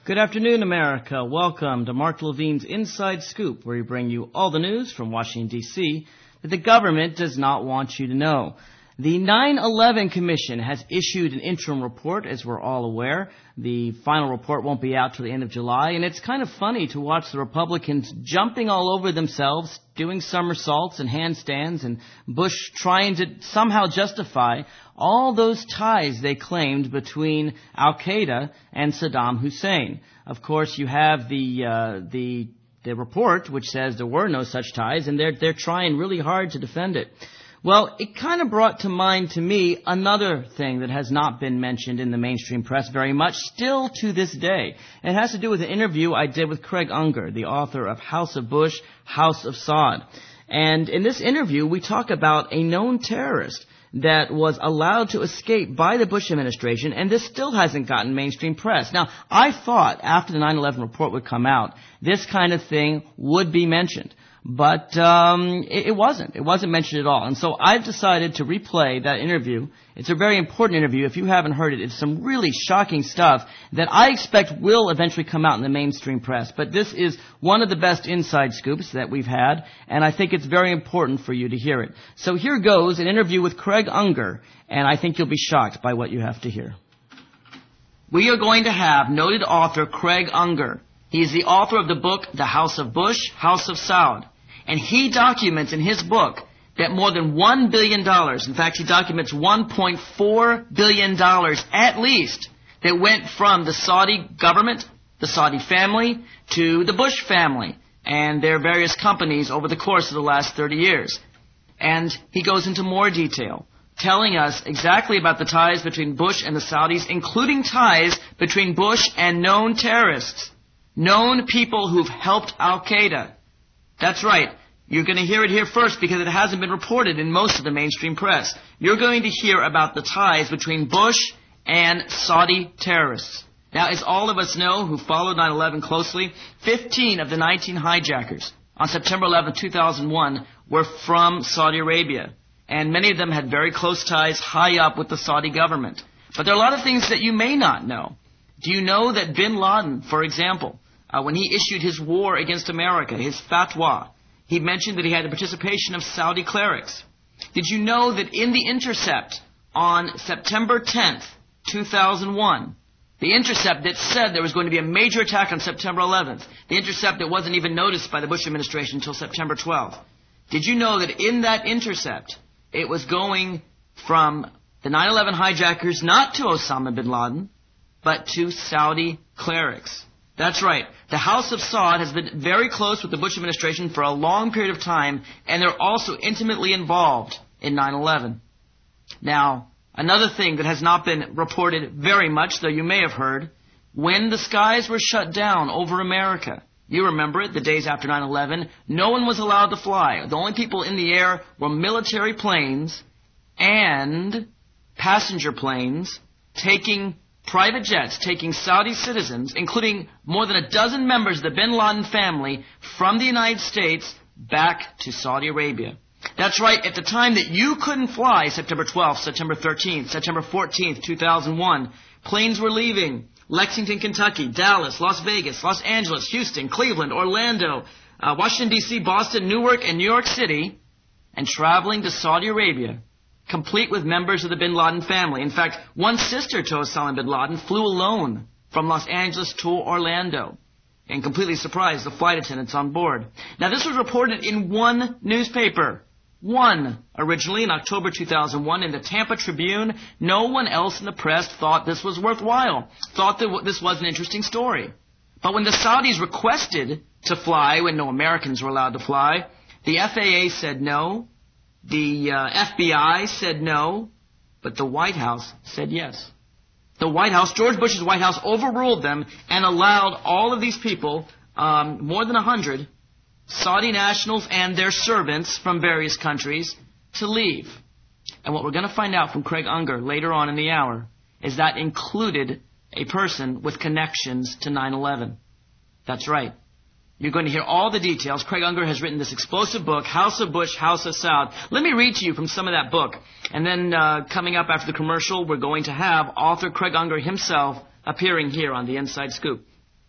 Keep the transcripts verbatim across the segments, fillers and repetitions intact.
Good afternoon, America. Welcome to Mark Levine's Inside Scoop, where we bring you all the news from Washington, D C that the government does not want you to know. The nine eleven Commission has issued an interim report, as we're all aware. The final report won't be out till the end of July, and it's kind of funny to watch the Republicans jumping all over themselves, doing somersaults and handstands, and Bush trying to somehow justify all those ties they claimed between Al-Qaeda and Saddam Hussein. Of course, you have the uh, the the report, which says there were no such ties, and they're they're trying really hard to defend it. Well, it kind of brought to mind to me another thing that has not been mentioned in the mainstream press very much, still to this day. It has to do with an interview I did with Craig Unger, the author of House of Bush, House of Saud. And in this interview, we talk about a known terrorist that was allowed to escape by the Bush administration, and this still hasn't gotten mainstream press. Now, I thought after the nine eleven report would come out, this kind of thing would be mentioned. But um it, it wasn't. It wasn't mentioned at all. And so I've decided to replay that interview. It's a very important interview. If you haven't heard it, it's some really shocking stuff that I expect will eventually come out in the mainstream press. But this is one of the best inside scoops that we've had, and I think it's very important for you to hear it. So here goes an interview with Craig Unger, and I think you'll be shocked by what you have to hear. We are going to have noted author Craig Unger. He is the author of the book, The House of Bush, House of Saud. And he documents in his book that more than one billion dollars, in fact, he documents one point four billion dollars at least, that went from the Saudi government, the Saudi family, to the Bush family and their various companies over the course of the last thirty years. And he goes into more detail, telling us exactly about the ties between Bush and the Saudis, including ties between Bush and known terrorists, known people who've helped Al-Qaeda. That's right. You're going to hear it here first because it hasn't been reported in most of the mainstream press. You're going to hear about the ties between Bush and Saudi terrorists. Now, as all of us know who followed nine eleven closely, fifteen of the nineteen hijackers on September eleventh, two thousand one were from Saudi Arabia. And many of them had very close ties high up with the Saudi government. But there are a lot of things that you may not know. Do you know that bin Laden, for example, Uh, when he issued his war against America, his fatwa, he mentioned that he had the participation of Saudi clerics. Did you know that in the Intercept on September tenth, two thousand one, the Intercept that said there was going to be a major attack on September eleventh, the Intercept that wasn't even noticed by the Bush administration until September twelfth, did you know that in that Intercept it was going from the nine eleven hijackers not to Osama bin Laden, but to Saudi clerics? That's right. The House of Saud has been very close with the Bush administration for a long period of time, and they're also intimately involved in nine eleven. Now, another thing that has not been reported very much, though you may have heard, when the skies were shut down over America, you remember it, the days after nine eleven, no one was allowed to fly. The only people in the air were military planes and passenger planes taking private jets, taking Saudi citizens, including more than a dozen members of the bin Laden family, from the United States back to Saudi Arabia. That's right, at the time that you couldn't fly, September twelfth, September thirteenth, September fourteenth, two thousand one, planes were leaving Lexington, Kentucky, Dallas, Las Vegas, Los Angeles, Houston, Cleveland, Orlando, uh, Washington, D C, Boston, Newark, and New York City, and traveling to Saudi Arabia, complete with members of the bin Laden family. In fact, one sister to Osama bin Laden flew alone from Los Angeles to Orlando and completely surprised the flight attendants on board. Now, this was reported in one newspaper. One, originally in October two thousand one in the Tampa Tribune. No one else in the press thought this was worthwhile, thought that this was an interesting story. But when the Saudis requested to fly, when no Americans were allowed to fly, the F A A said no. The uh, F B I said no, but the White House said yes. The White House, George Bush's White House, overruled them and allowed all of these people, um, more than a hundred, Saudi nationals and their servants from various countries, to leave. And what we're going to find out from Craig Unger later on in the hour is that included a person with connections to nine eleven. That's right. You're going to hear all the details. Craig Unger has written this explosive book, House of Bush, House of Saud. Let me read to you from some of that book. And then uh, coming up after the commercial, we're going to have author Craig Unger himself appearing here on the Inside Scoop.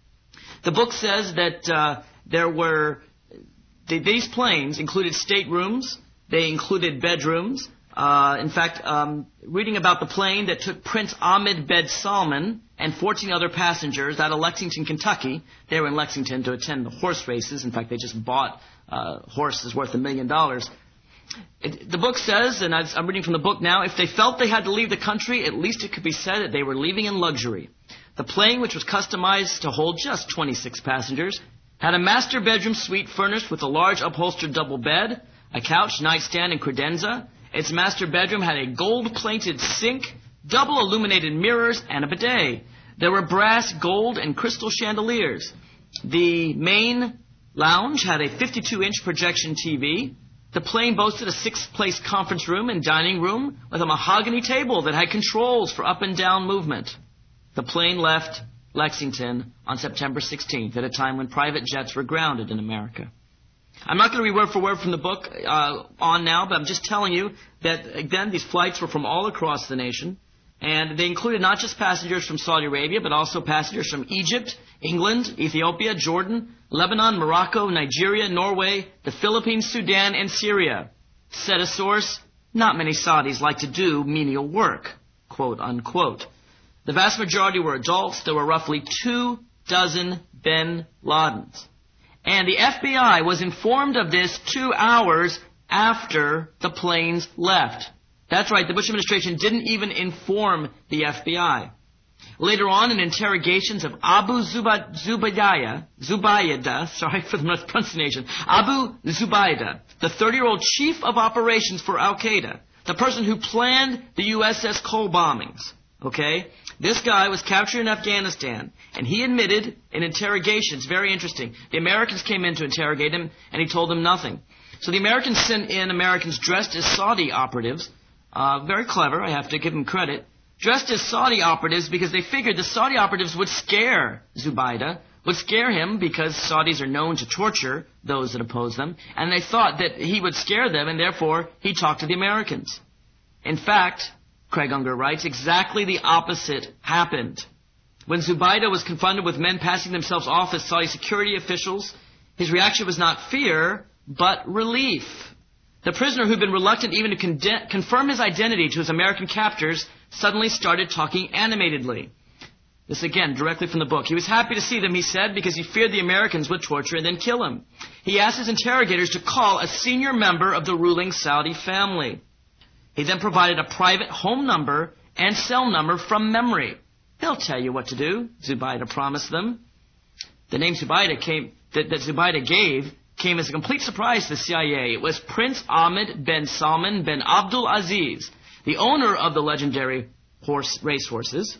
The book says that uh, there were, they, these planes included staterooms, they included bedrooms. Uh, in fact, um, reading about the plane that took Prince Ahmed bin Salman and fourteen other passengers out of Lexington, Kentucky. They were in Lexington to attend the horse races. In fact, they just bought uh, horses worth a million dollars. It, the book says, and I'm reading from the book now, if they felt they had to leave the country, at least it could be said that they were leaving in luxury. The plane, which was customized to hold just twenty-six passengers, had a master bedroom suite furnished with a large upholstered double bed, a couch, nightstand, and credenza. Its master bedroom had a gold-plated sink, double illuminated mirrors, and a bidet. There were brass, gold, and crystal chandeliers. The main lounge had a fifty-two inch projection T V. The plane boasted a six-place conference room and dining room with a mahogany table that had controls for up and down movement. The plane left Lexington on September sixteenth, at a time when private jets were grounded in America. I'm not going to read word for word from the book uh, on now, but I'm just telling you that, again, these flights were from all across the nation, and they included not just passengers from Saudi Arabia, but also passengers from Egypt, England, Ethiopia, Jordan, Lebanon, Morocco, Nigeria, Norway, the Philippines, Sudan, and Syria. Said a source, not many Saudis like to do menial work, quote unquote. The vast majority were adults. There were roughly two dozen bin Ladens. And the F B I was informed of this two hours after the planes left. That's right, the Bush administration didn't even inform the F B I. Later on, in interrogations of Abu Zubaydah, Zubaydah, sorry for the mispronunciation, Abu Zubaydah, the thirty-year-old chief of operations for Al-Qaeda, the person who planned the U S S Cole bombings, okay? This guy was captured in Afghanistan, and he admitted in interrogations, very interesting, the Americans came in to interrogate him, and he told them nothing. So the Americans sent in Americans dressed as Saudi operatives, uh, very clever, I have to give them credit, dressed as Saudi operatives because they figured the Saudi operatives would scare Zubaydah, would scare him because Saudis are known to torture those that oppose them, and they thought that he would scare them, and therefore he talked to the Americans. In fact, Craig Unger writes, exactly the opposite happened. When Zubaydah was confronted with men passing themselves off as Saudi security officials, his reaction was not fear, but relief. The prisoner, who'd been reluctant even to con- confirm his identity to his American captors, suddenly started talking animatedly. This again, directly from the book. He was happy to see them, he said, because he feared the Americans would torture and then kill him. He asked his interrogators to call a senior member of the ruling Saudi family. He then provided a private home number and cell number from memory. They'll tell you what to do, Zubaydah promised them. The name Zubaydah came, that, that Zubaydah gave came as a complete surprise to the C I A. It was Prince Ahmed bin Salman bin Abdul Aziz, the owner of the legendary horse racehorses,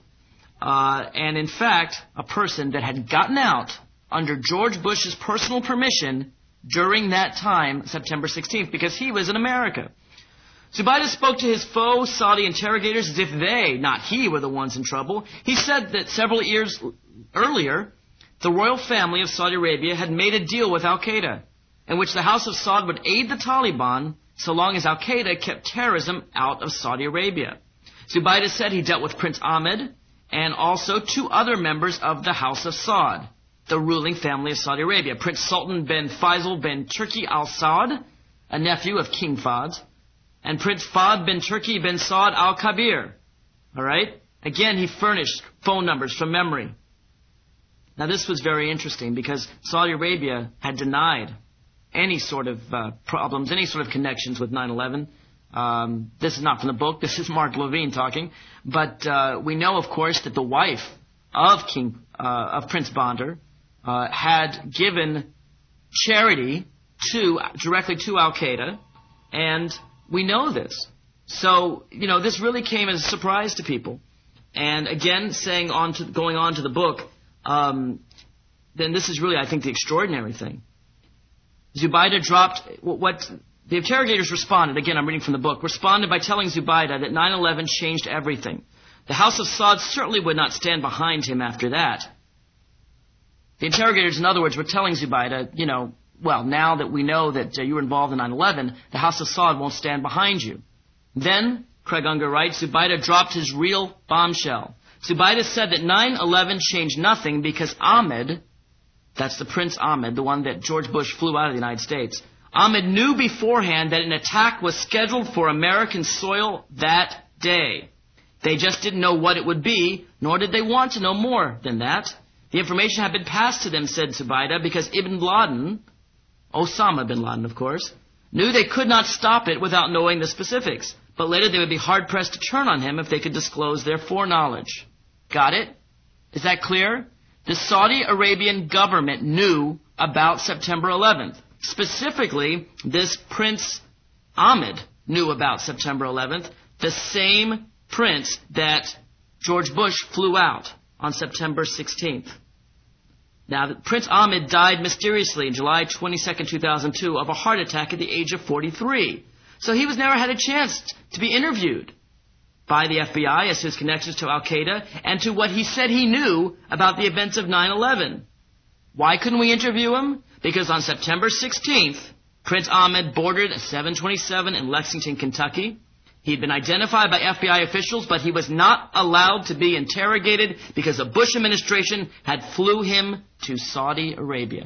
uh, and in fact, a person that had gotten out under George Bush's personal permission during that time, September sixteenth, because he was in America. Zubaydah spoke to his foe Saudi interrogators as if they, not he, were the ones in trouble. He said that several years earlier, the royal family of Saudi Arabia had made a deal with Al-Qaeda, in which the House of Saud would aid the Taliban so long as Al-Qaeda kept terrorism out of Saudi Arabia. Zubaydah said he dealt with Prince Ahmed and also two other members of the House of Saud, the ruling family of Saudi Arabia, Prince Sultan bin Faisal bin Turki Al Saud, a nephew of King Fahd, and Prince Fahd bin Turki bin Saud Al Kabir. All right? Again, he furnished phone numbers from memory. Now, this was very interesting because Saudi Arabia had denied any sort of uh, problems, any sort of connections with nine eleven. Um, this is not from the book. This is Mark Levine talking. But uh, we know, of course, that the wife of King uh, of Prince Bandar uh, had given charity to directly to Al-Qaeda, and we know this. So, you know, this really came as a surprise to people. And again, saying on to, going on to the book, um, then this is really, I think, the extraordinary thing. Zubaydah dropped what the interrogators responded, again, I'm reading from the book, responded by telling Zubaydah that nine eleven changed everything. The House of Saud certainly would not stand behind him after that. The interrogators, in other words, were telling Zubaydah, you know, well, now that we know that uh, you were involved in nine eleven, the House of Saud won't stand behind you. Then, Craig Unger writes, Zubaydah dropped his real bombshell. Zubaydah said that nine eleven changed nothing because Ahmed That's the Prince Ahmed, the one that George Bush flew out of the United States. Ahmed knew beforehand that an attack was scheduled for American soil that day. They just didn't know what it would be, nor did they want to know more than that. The information had been passed to them, said Zubaydah, because Ibn Laden, Osama bin Laden, of course, knew they could not stop it without knowing the specifics. But later they would be hard-pressed to turn on him if they could disclose their foreknowledge. Got it? Is that clear? The Saudi Arabian government knew about September eleventh. Specifically, this Prince Ahmed knew about September eleventh, the same prince that George Bush flew out on September sixteenth. Now, Prince Ahmed died mysteriously on July twenty-second, two thousand two of a heart attack at the age of forty-three. So he was never had a chance to be interviewed by the F B I as to his connections to Al-Qaeda and to what he said he knew about the events of nine eleven. Why couldn't we interview him? Because on September sixteenth, Prince Ahmed boarded a seven twenty-seven in Lexington, Kentucky. He'd been identified by F B I officials, but he was not allowed to be interrogated because the Bush administration had flew him to Saudi Arabia.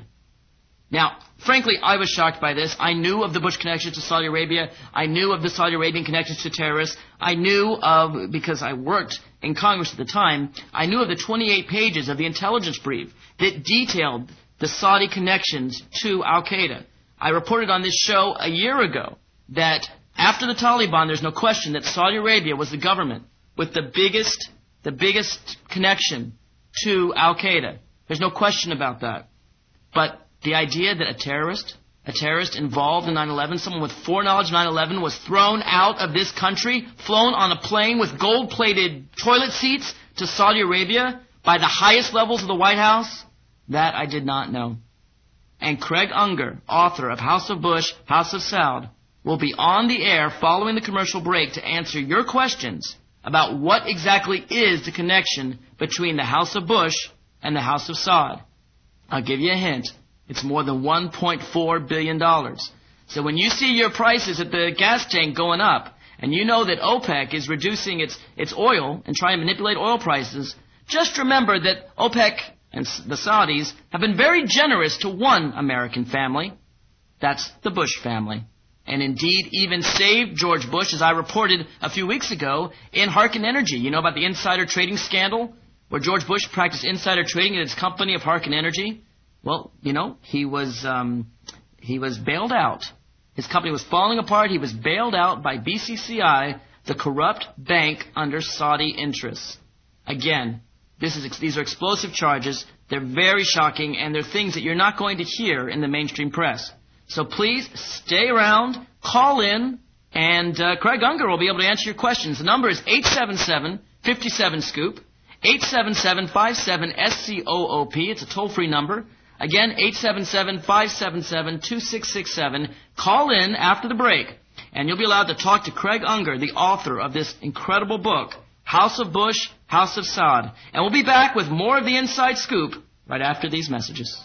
Now, frankly, I was shocked by this. I knew of the Bush connections to Saudi Arabia. I knew of the Saudi Arabian connections to terrorists. I knew of, because I worked in Congress at the time, I knew of the twenty-eight pages of the intelligence brief that detailed the Saudi connections to Al-Qaeda. I reported on this show a year ago that after the Taliban, there's no question that Saudi Arabia was the government with the biggest, the biggest connection to Al-Qaeda. There's no question about that. But the idea that a terrorist, a terrorist involved in nine eleven, someone with foreknowledge of nine eleven was thrown out of this country, flown on a plane with gold-plated toilet seats to Saudi Arabia by the highest levels of the White House, that I did not know. And Craig Unger, author of House of Bush, House of Saud, will be on the air following the commercial break to answer your questions about what exactly is the connection between the House of Bush and the House of Saud. I'll give you a hint. It's more than one point four billion dollars. So when you see your prices at the gas tank going up, and you know that OPEC is reducing its, its oil and trying to manipulate oil prices, just remember that OPEC and the Saudis have been very generous to one American family. That's the Bush family. And indeed even saved George Bush, as I reported a few weeks ago, in Harken Energy. You know about the insider trading scandal, where George Bush practiced insider trading at his company of Harken Energy? Well, you know, he was um, he was bailed out. His company was falling apart. He was bailed out by B C C I, the corrupt bank under Saudi interests. Again, this is these are explosive charges. They're very shocking, and they're things that you're not going to hear in the mainstream press. So please stay around, call in, and uh, Craig Unger will be able to answer your questions. The number is eight seven seven, five seven, SCOOP, eight seven seven, five seven, S C O O P. It's a toll-free number. Again, eight seven seven, five seven seven, two six six seven. Call in after the break, and you'll be allowed to talk to Craig Unger, the author of this incredible book, House of Bush, House of Saud. And we'll be back with more of the Inside Scoop right after these messages.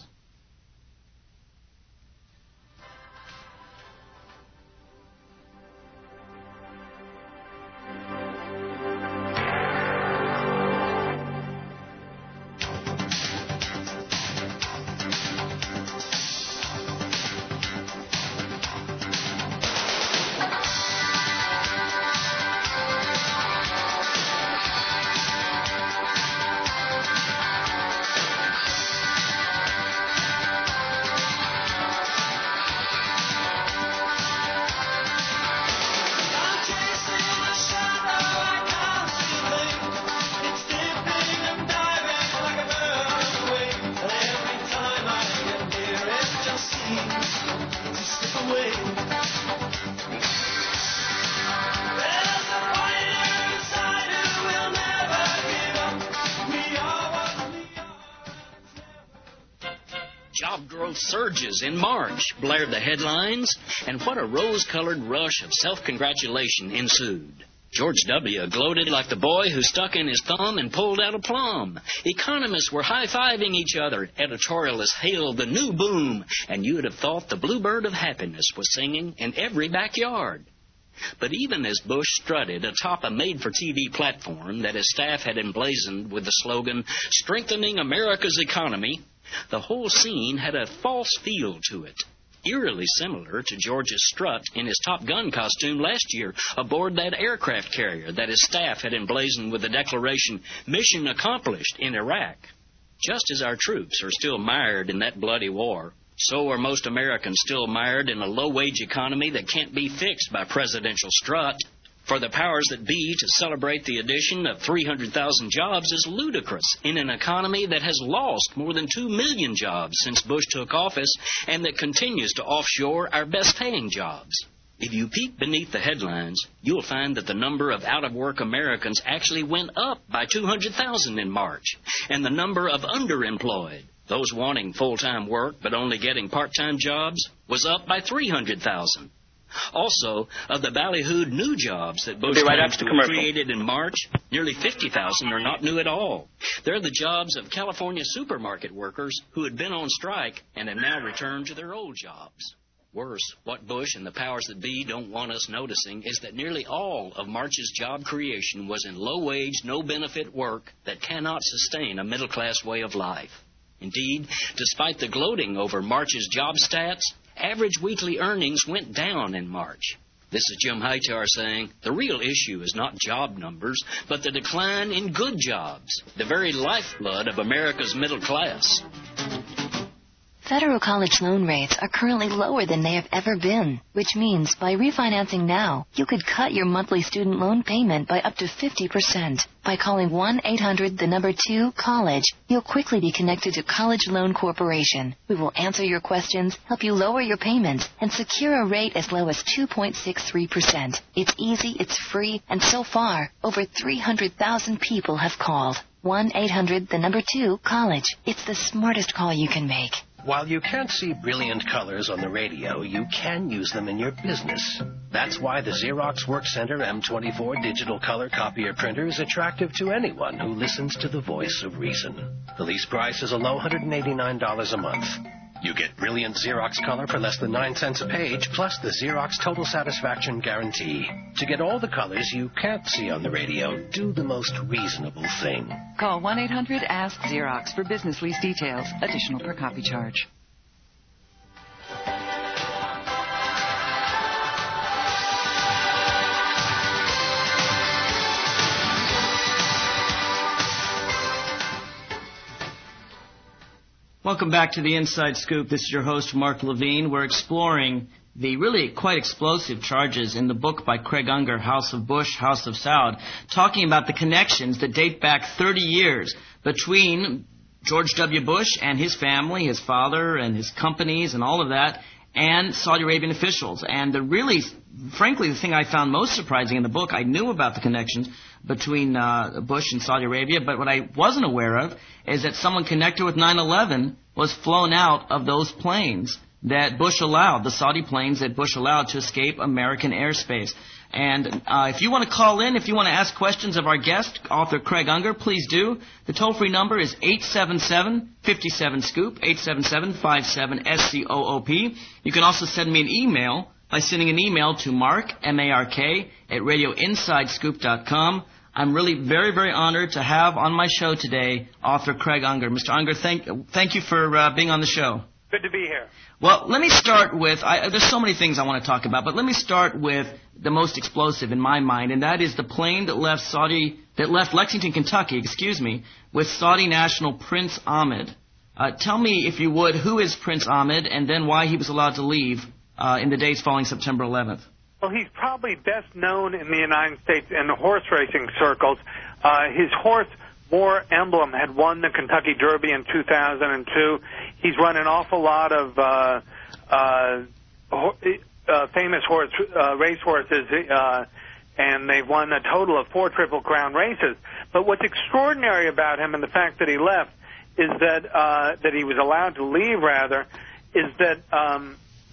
Job growth surges in March, blared the headlines, and what a rose-colored rush of self-congratulation ensued. George W. gloated like the boy who stuck in his thumb and pulled out a plum. Economists were high-fiving each other. Editorialists hailed the new boom, and you'd have thought the bluebird of happiness was singing in every backyard. But even as Bush strutted atop a made-for-T V platform that his staff had emblazoned with the slogan, "Strengthening America's Economy," The whole scene had a false feel to it, eerily similar to George's strut in his Top Gun costume last year aboard that aircraft carrier that his staff had emblazoned with the declaration, "Mission accomplished" in Iraq. Just as our troops are still mired in that bloody war, so are most Americans still mired in a low-wage economy that can't be fixed by presidential strut. For the powers that be to celebrate the addition of three hundred thousand jobs is ludicrous in an economy that has lost more than two million jobs since Bush took office and that continues to offshore our best-paying jobs. If you peek beneath the headlines, you'll find that the number of out-of-work Americans actually went up by two hundred thousand in March, and the number of underemployed, those wanting full-time work but only getting part-time jobs, was up by three hundred thousand. Also, of the ballyhooed new jobs that Bush right created in March, nearly fifty thousand are not new at all. They're the jobs of California supermarket workers who had been on strike and have now returned to their old jobs. Worse, what Bush and the powers that be don't want us noticing is that nearly all of March's job creation was in low-wage, no-benefit work that cannot sustain a middle-class way of life. Indeed, despite the gloating over March's job stats, average weekly earnings went down in March. This is Jim Hightower saying, the real issue is not job numbers, but the decline in good jobs, the very lifeblood of America's middle class. Federal college loan rates are currently lower than they have ever been, which means by refinancing now, you could cut your monthly student loan payment by up to fifty percent. By calling one eight hundred the number two college, you'll quickly be connected to College Loan Corporation. We will answer your questions, help you lower your payments, and secure a rate as low as two point six three percent. It's easy, it's free, and so far, over three hundred thousand people have called. one eight hundred the number two college. It's the smartest call you can make. While you can't see brilliant colors on the radio, you can use them in your business. That's why the Xerox WorkCenter M twenty-four digital color copier printer is attractive to anyone who listens to the voice of reason. The lease price is a low one hundred eighty-nine dollars a month. You get brilliant Xerox color for less than nine cents a page, plus the Xerox Total Satisfaction Guarantee. To get all the colors you can't see on the radio, do the most reasonable thing. Call one eight hundred ask Xerox for business lease details. Additional per copy charge. Welcome back to the Inside Scoop. This is your host, Mark Levine. We're exploring the really quite explosive charges in the book by Craig Unger, House of Bush, House of Saud, talking about the connections that date back thirty years between George W. Bush and his family, his father and his companies and all of that, and Saudi Arabian officials. And the really, frankly, the thing I found most surprising in the book, I knew about the connections between uh, Bush and Saudi Arabia, but what I wasn't aware of is that someone connected with nine eleven was flown out of those planes that Bush allowed, the Saudi planes that Bush allowed to escape American airspace. And uh, if you want to call in, if you want to ask questions of our guest, author Craig Unger, please do. The toll-free number is eight seven seven, five seven, SCOOP, eight seven seven, five seven, S C O O P. You can also send me an email by sending an email to Mark, M A R K, at radio inside scoop dot com. I'm really very, very honored to have on my show today author Craig Unger. Mister Unger, thank, thank you for uh, being on the show. Good to be here. Well, let me start with, I, there's so many things I want to talk about, but let me start with the most explosive in my mind, and that is the plane that left Saudi, that left Lexington, Kentucky, excuse me, with Saudi national Prince Ahmed. Uh, tell me, if you would, who is Prince Ahmed, and then why he was allowed to leave uh, in the days following September eleventh. Well, he's probably best known in the United States in the horse racing circles. Uh, his horse, War Emblem, had won the Kentucky Derby in two thousand two. He's run an awful lot of uh, uh, ho- uh, famous horse uh, race horses, uh, and they've won a total of four Triple Crown races. But what's extraordinary about him, and the fact that he left, is that uh, that he was allowed to leave, rather, is that um,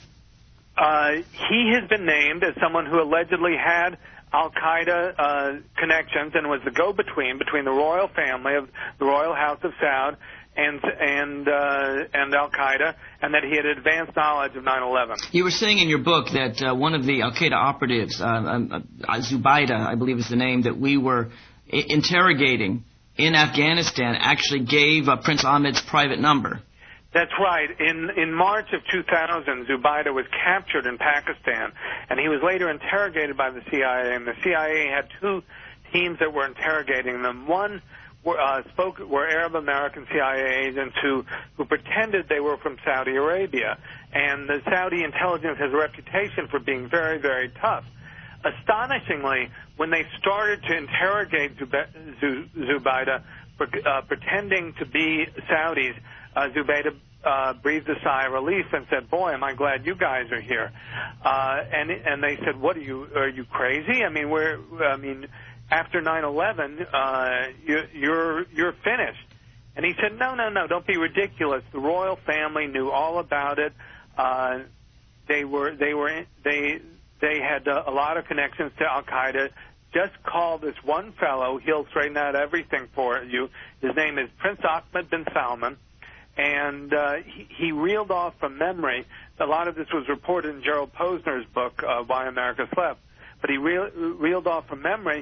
uh, he has been named as someone who allegedly had Al-Qaeda uh, connections and was the go-between between the royal family of the Royal House of Saud and and uh, and Al-Qaeda, and that he had advanced knowledge of nine eleven. You were saying in your book that uh, one of the Al-Qaeda operatives, uh, uh, Zubaida, I believe is the name, that we were I- interrogating in Afghanistan, actually gave uh, Prince Ahmed's private number. That's right. In in March of two thousand, Zubaydah was captured in Pakistan, and he was later interrogated by the C I A. And the C I A had two teams that were interrogating them. One were, uh, spoke were Arab American C I A agents who who pretended they were from Saudi Arabia. And the Saudi intelligence has a reputation for being very, very tough. Astonishingly, when they started to interrogate Zubaydah, uh, pretending to be Saudis, uh, Zubaydah uh, breathed a sigh of relief and said, "Boy, am I glad you guys are here." Uh, and and they said, "What are you? Are you crazy? I mean, we're I mean, after nine eleven, uh, you, you're you're finished." And he said, "No, no, no, don't be ridiculous. The royal family knew all about it. Uh, they were they were they." They had uh, a lot of connections to Al-Qaeda. Just call this one fellow. He'll straighten out everything for you. His name is Prince Ahmed bin Salman. And uh, he, he reeled off from memory. A lot of this was reported in Gerald Posner's book, uh, Why America Slept. But he reel, reeled off from memory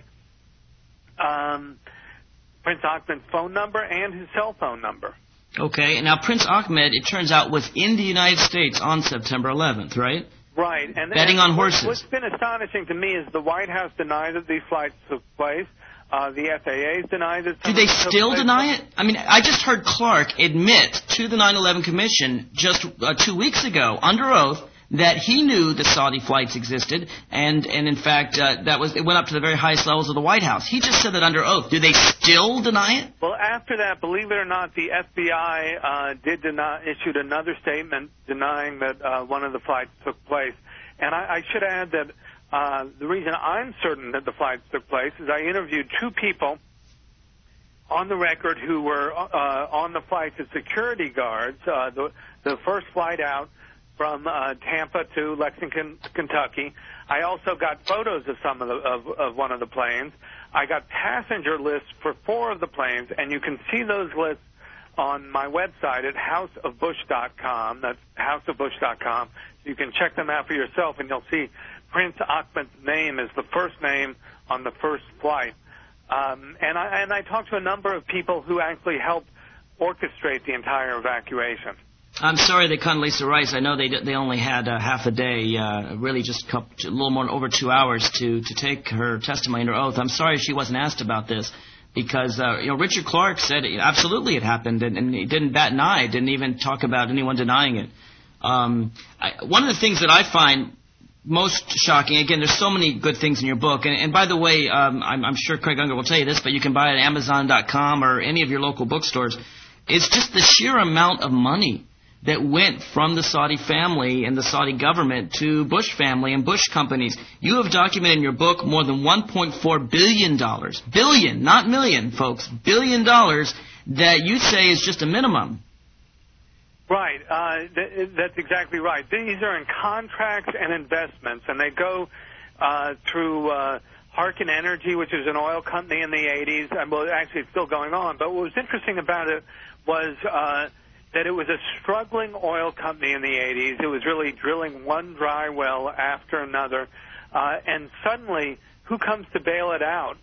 um, Prince Ahmed's phone number and his cell phone number. Okay. Now, Prince Ahmed, it turns out, was in the United States on September eleventh, right? Right. And, Betting and on horses. What's been astonishing to me is the White House denied that these flights took place. Uh, the F A A's denied that. Do they still deny it? I mean, I just heard Clark admit to the nine eleven Commission just uh, two weeks ago, under oath, that he knew the Saudi flights existed, and, and in fact, uh, that was it went up to the very highest levels of the White House. He just said that under oath. Do they still deny it? Well, after that, believe it or not, the F B I uh, did deny, issued another statement denying that uh, one of the flights took place. And I, I should add that uh, the reason I'm certain that the flights took place is I interviewed two people on the record who were uh, on the flights as security guards. Uh, the, the first flight out from uh, Tampa to Lexington, Kentucky. I also got photos of some of, the, of, of one of the planes. I got passenger lists for four of the planes, and you can see those lists on my website at house of bush dot com. That's house of bush dot com. You can check them out for yourself, and you'll see Prince Ahmed's name is the first name on the first flight. Um, and I and I talked to a number of people who actually helped orchestrate the entire evacuation. I'm sorry they Condoleezza Rice. I know they they only had uh, half a day, uh, really just a, couple, a little more than over two hours to, to take her testimony under oath. I'm sorry she wasn't asked about this because, uh, you know, Richard Clark said absolutely it happened, and, and he didn't bat an eye, didn't even talk about anyone denying it. Um, I, one of the things that I find most shocking, again, there's so many good things in your book, and, and by the way, um, I'm, I'm sure Craig Unger will tell you this, but you can buy it at Amazon dot com or any of your local bookstores. It's just the sheer amount of money that went from the Saudi family and the Saudi government to Bush family and Bush companies. You have documented in your book more than one point four billion dollars. Billion, not million, folks. Billion dollars that you say is just a minimum. Right. Uh, th- that's exactly right. These are in contracts and investments, and they go uh, through uh, Harkin Energy, which is an oil company in the eighties. Well, actually, it's still going on. But what was interesting about it was uh, that it was a struggling oil company in the eighties. It was really drilling one dry well after another. Uh, and suddenly, who comes to bail it out?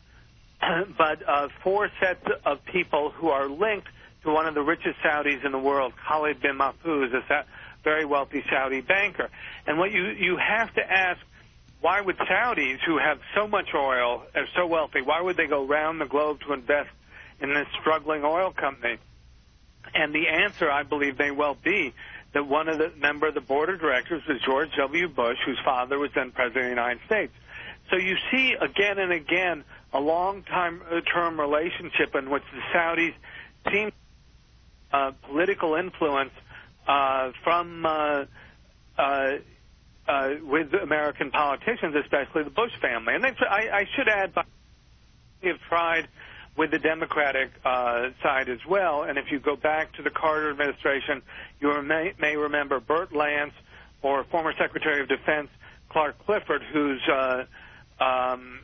but uh, four sets of people who are linked to one of the richest Saudis in the world, Khalid bin Mahfouz, a very wealthy Saudi banker. And what you, you have to ask, why would Saudis, who have so much oil, are so wealthy, why would they go around the globe to invest in this struggling oil company? And the answer, I believe, may well be that one of the member of the board of directors was George W. Bush, whose father was then president of the United States. So you see again and again a long-time term relationship in which the Saudis seem uh, political influence uh, from uh, uh, uh, with American politicians, especially the Bush family. And they, I, I should add, they have tried with the Democratic uh, side as well. And if you go back to the Carter administration, you may, may remember Burt Lance or former Secretary of Defense Clark Clifford, who's uh, um,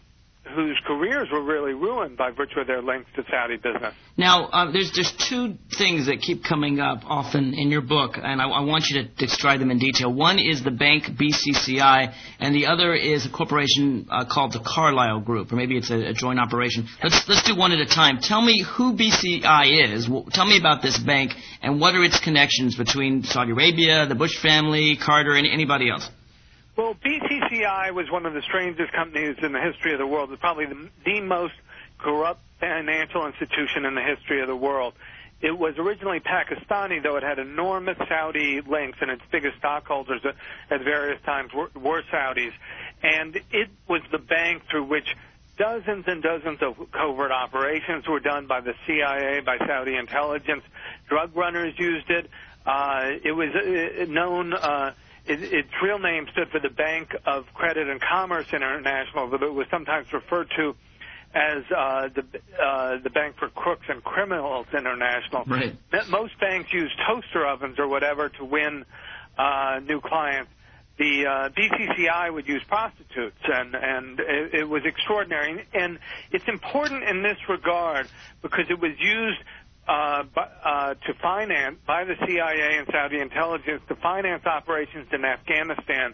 whose careers were really ruined by virtue of their links to Saudi business. Now, uh, there's just two things that keep coming up often in your book, and I, I want you to describe them in detail. One is the bank B C C I, and the other is a corporation uh, called the Carlyle Group, or maybe it's a, a joint operation. Let's let's do one at a time. Tell me who B C C I is. Well, tell me about this bank, and what are its connections between Saudi Arabia, the Bush family, Carter, and anybody else? Well, B C C I was one of the strangest companies in the history of the world. It's probably the, the most corrupt financial institution in the history of the world. It was originally Pakistani, though it had enormous Saudi links, and its biggest stockholders at, at various times were, were Saudis. And it was the bank through which dozens and dozens of covert operations were done by the C I A, by Saudi intelligence. Drug runners used it. Uh, it was uh, known... Uh, It, its real name stood for the Bank of Credit and Commerce International, but it was sometimes referred to as uh, the uh, the Bank for Crooks and Criminals International. Right. Most banks use toaster ovens or whatever to win uh, new clients. The uh, B C C I would use prostitutes, and, and it, it was extraordinary. And it's important in this regard because it was used Uh, uh, to finance, by the C I A and Saudi intelligence, to finance operations in Afghanistan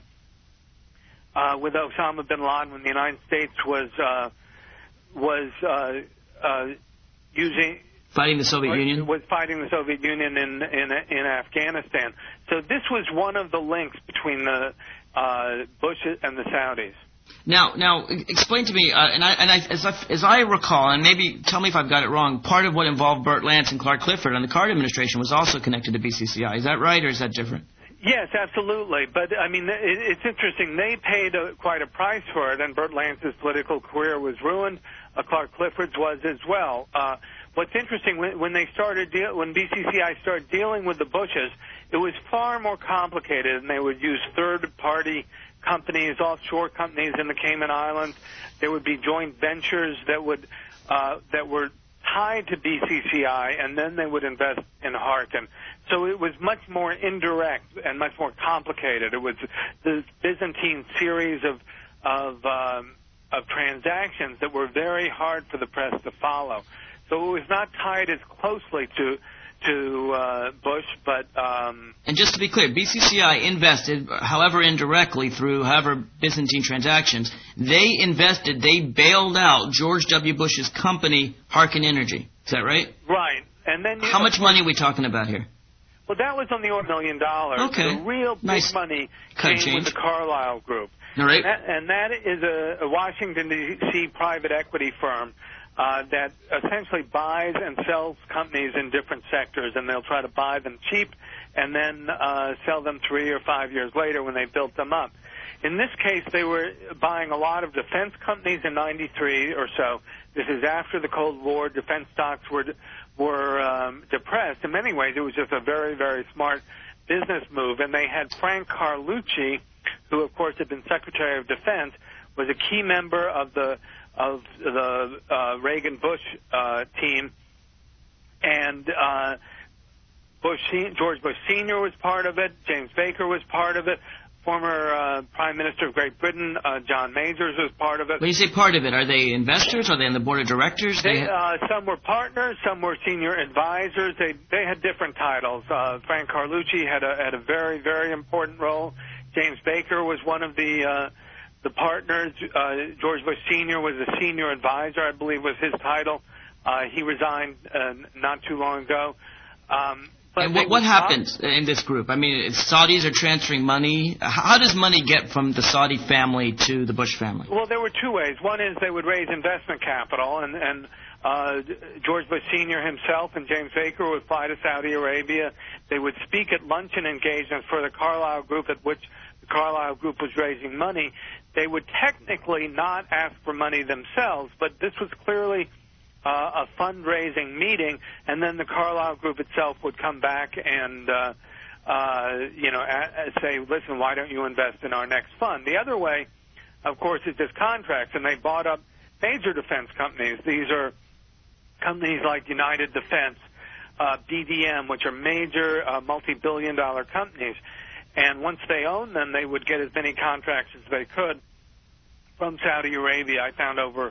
uh, with Osama bin Laden when the United States was uh, was uh, uh, using... Fighting the Soviet was, Union? Was fighting the Soviet Union in, in, in Afghanistan. So this was one of the links between the uh, Bush and the Saudis. Now, now, explain to me, uh, and, I, and I, as, I, as I recall, and maybe tell me if I've got it wrong, part of what involved Burt Lance and Clark Clifford and the Carter administration was also connected to B C C I. Is that right, or is that different? Yes, absolutely. But, I mean, it, it's interesting. They paid a, quite a price for it, and Burt Lance's political career was ruined. Uh, Clark Clifford's was as well. Uh, what's interesting, when, when they started, deal, when B C C I started dealing with the Bushes, it was far more complicated, and they would use third-party companies, offshore companies in the Cayman Islands. There would be joint ventures that would uh, that were tied to B C C I, and then they would invest in Harkin. So it was much more indirect and much more complicated. It was this Byzantine series of of, um, of transactions that were very hard for the press to follow. So it was not tied as closely to to uh, Bush, but... Um, and just to be clear, B C C I invested, however indirectly, through however Byzantine transactions, they invested, they bailed out George W. Bush's company, Harkin Energy. Is that right? Right. And then... How much money are we talking about here? Well, that was on the order of a million dollars. Okay. The real big nice money came change. with the Carlyle Group. All right. And that, and that is a, a Washington, D C private equity firm Uh, that essentially buys and sells companies in different sectors, and they'll try to buy them cheap and then uh, sell them three or five years later when they built them up. In this case, they were buying a lot of defense companies in ninety-three or so. This is after the Cold War. Defense stocks were were um, depressed. In many ways, it was just a very, very smart business move. And they had Frank Carlucci, who, of course, had been Secretary of Defense, was a key member of the of the uh, Reagan-Bush uh, team, and uh, Bush, George Bush Senior was part of it. James Baker was part of it. Former uh, Prime Minister of Great Britain, uh, John Majors, was part of it. When you say part of it, are they investors? Are they on the board of directors? They, they uh, some were partners, some were senior advisors. They they had different titles. Uh, Frank Carlucci had a had a very very important role. James Baker was one of the uh, the partners. Uh, George Bush Senior was a senior advisor, I believe was his title. Uh, he resigned uh, not too long ago. Um, But and what, what happens in this group? I mean, Saudis are transferring money. How does money get from the Saudi family to the Bush family? Well, there were two ways. One is they would raise investment capital, and, and uh, George Bush Senior himself and James Baker would fly to Saudi Arabia. They would speak at luncheon engagements for the Carlyle Group, at which the Carlyle Group was raising money. They would technically not ask for money themselves, but this was clearly Uh, a fundraising meeting, and then the Carlyle Group itself would come back and, uh, uh, you know, a- a say, listen, why don't you invest in our next fund? The other way, of course, is just contracts, and they bought up major defense companies. These are companies like United Defense, uh, B D M, which are major uh, multi-billion dollar companies. And once they owned them, they would get as many contracts as they could from Saudi Arabia. I found over,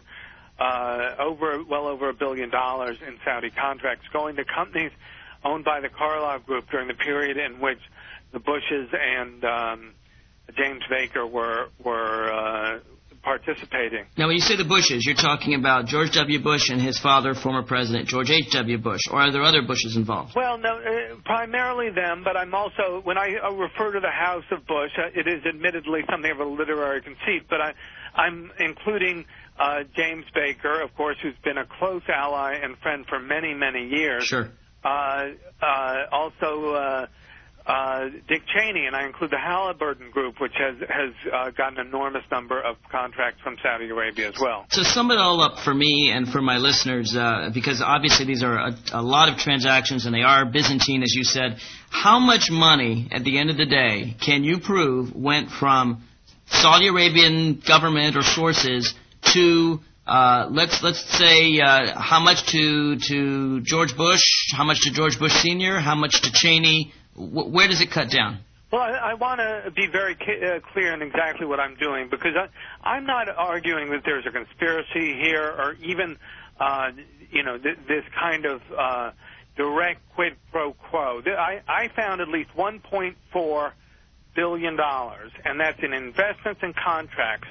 uh, over well over a billion dollars in Saudi contracts going to companies owned by the Carlyle Group during the period in which the Bushes and um, James Baker were were uh, participating. Now, when you say the Bushes, you're talking about George W. Bush and his father, former President George H W. Bush, or are there other Bushes involved? Well, no, uh, primarily them, but I'm also, when I uh, refer to the House of Bush, uh, it is admittedly something of a literary conceit, but I, I'm including uh, James Baker, of course, who's been a close ally and friend for many, many years. Sure. Uh, uh, also, uh, Uh, Dick Cheney, and I include the Halliburton Group, which has has uh, got an enormous number of contracts from Saudi Arabia as well. So sum it all up for me and for my listeners, uh, because obviously these are a, a lot of transactions, and they are Byzantine, as you said. How much money, at the end of the day, can you prove went from Saudi Arabian government or sources to uh, let's let's say uh, how much to to George Bush, how much to George Bush Senior, how much to Cheney? Where does it cut down? Well, I, I want to be very uh, clear in exactly what I'm doing, because I, I'm not arguing that there's a conspiracy here or even, uh, you know, th- this kind of uh, direct quid pro quo. I, I found at least one point four billion dollars, and that's in investments and contracts